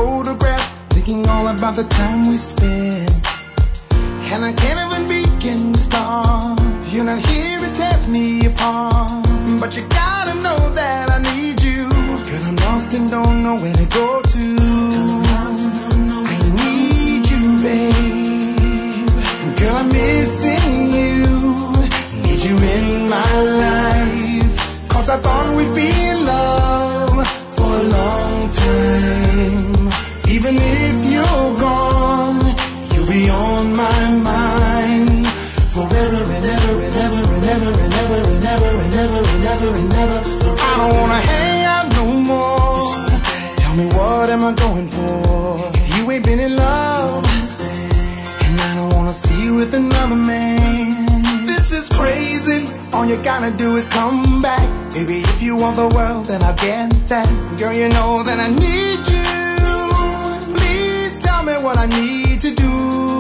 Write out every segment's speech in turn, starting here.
photograph, thinking all about the time we spent. And I can't even begin to start. You're not here to tear me apart, but you gotta know that I need you. Girl, I'm lost and don't know where to go to. I need you, babe. Girl, I'm missing you. Need you in my life. 'Cause I thought we'd be in love for a long time. Even if you're gone, you'll be on my mind. Forever and ever and ever and ever and ever and ever and ever and ever and ever. I don't wanna hang out no more. Tell me, what am I going for? If you ain't been in love, and I don't wanna see you with another man. This is crazy. All you gotta do is come back. Baby, if you want the world, then I'll get that. Girl, you know that I need you. Please tell me what I need to do.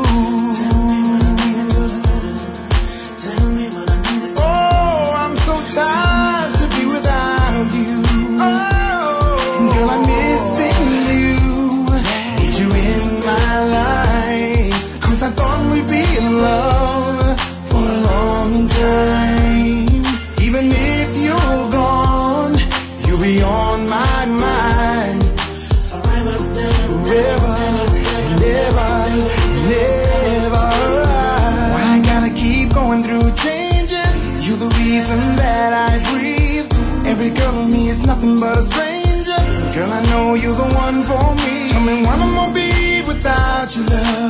Time to be without you. Oh, and girl, I'm missing you. Need you in my life. 'Cause I thought we'd be in love for a long time. Even if you're gone, you'll be on my mind. Forever and ever and ever. Why I gotta keep going through changes? You're the reason that I breathe. Every girl in me is nothing but a stranger. Girl, I know you're the one for me. Tell me, what am I gonna be without your love?